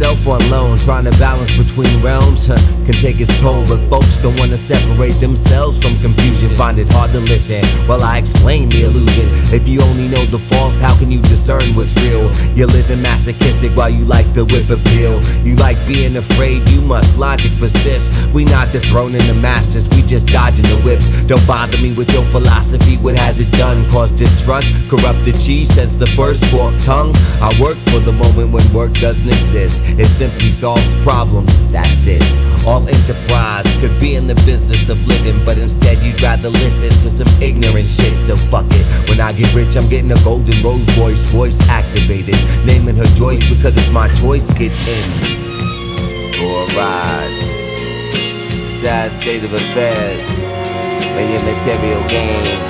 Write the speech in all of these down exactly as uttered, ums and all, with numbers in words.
myself on loan, trying to balance between realms huh, can take its toll, but folks don't want to separate themselves from confusion. Find it hard to listen while I explain the illusion. If you only know the false, how can you discern what's real? You're living masochistic while you like the whip appeal. You like being afraid, you must logic persist. We not dethroning the masters, we just dodging the whips. Don't bother me with your philosophy, what has it done? Cause distrust, corrupt the cheese since the first forked tongue. I work for the moment when work doesn't exist. It simply solves problems, that's it. All enterprise could be in the business of living, but instead you'd rather listen to some ignorant shit. So fuck it, when I get rich I'm getting a golden Rolls Royce, voice activated, naming her Joyce because it's my choice. Get in for a ride. It's a sad state of affairs when your material gain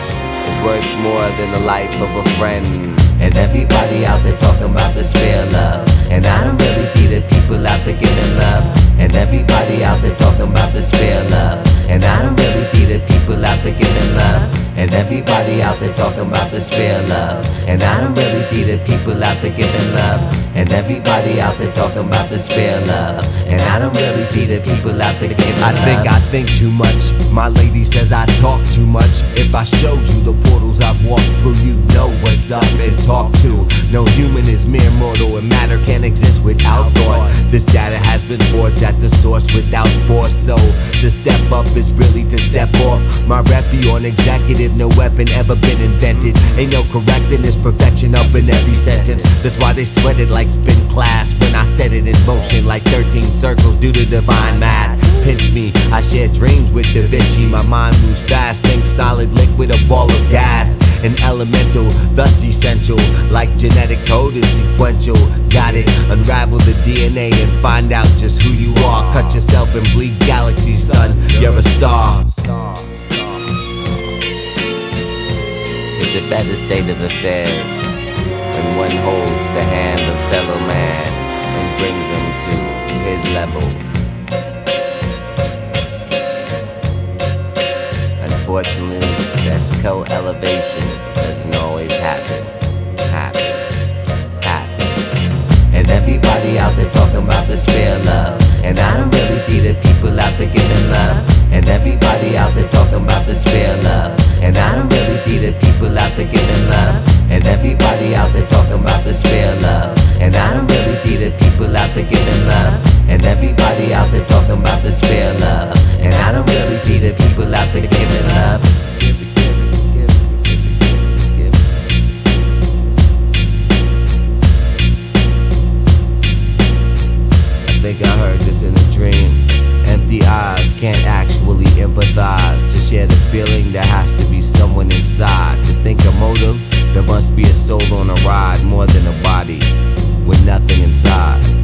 is worth more than the life of a friend. And everybody out there talking about this real love, and I don't really see the people out there giving love. And everybody out there talking about this real love, and I don't really see the people out there giving love. And everybody out there talking about this real love, and I don't really see the people out there giving love. And everybody out there talking about this real love, and I don't really see the people out there giving love. I think I think too much. My lady says I talk too much. If I showed you the portals I've walked through, you know what's up and talk to. No human is mere mortal, and matter can't exist without thought. This data has been forged at the source without force. So to step up is really to step off. My rep be on executive, no weapon ever been invented. Ain't no correcting this perfection up in every sentence. That's why they sweat it like spin class when I set it in motion like thirteen circles due to divine math. Pinch me, I share dreams with Da Vinci. My mind moves fast, think solid, liquid, a ball of gas. An elemental, thus essential, like genetic code is sequential. Got it, unravel the D N A and find out just who you are. Cut yourself and bleed galaxies, son, you're a star. It's a better state of affairs when one holds the hand of fellow man and brings him to his level. Unfortunately, that's co-elevation doesn't always happen, happen, happen. And everybody out there talking about this real love, and I don't really see the people out there giving love. And everybody out there talking about this real love, and I don't really see the people out there giving love. And everybody out there talking about this real love, and I don't really see the people out there giving love. And everybody out there talking about this real love, and I don't really see the people out there giving love. I think I heard this in a dream. Empty eyes can't actually empathize. To share the feeling, there has to be someone inside. To think a motive, there must be a soul on a ride, more than a body with nothing inside.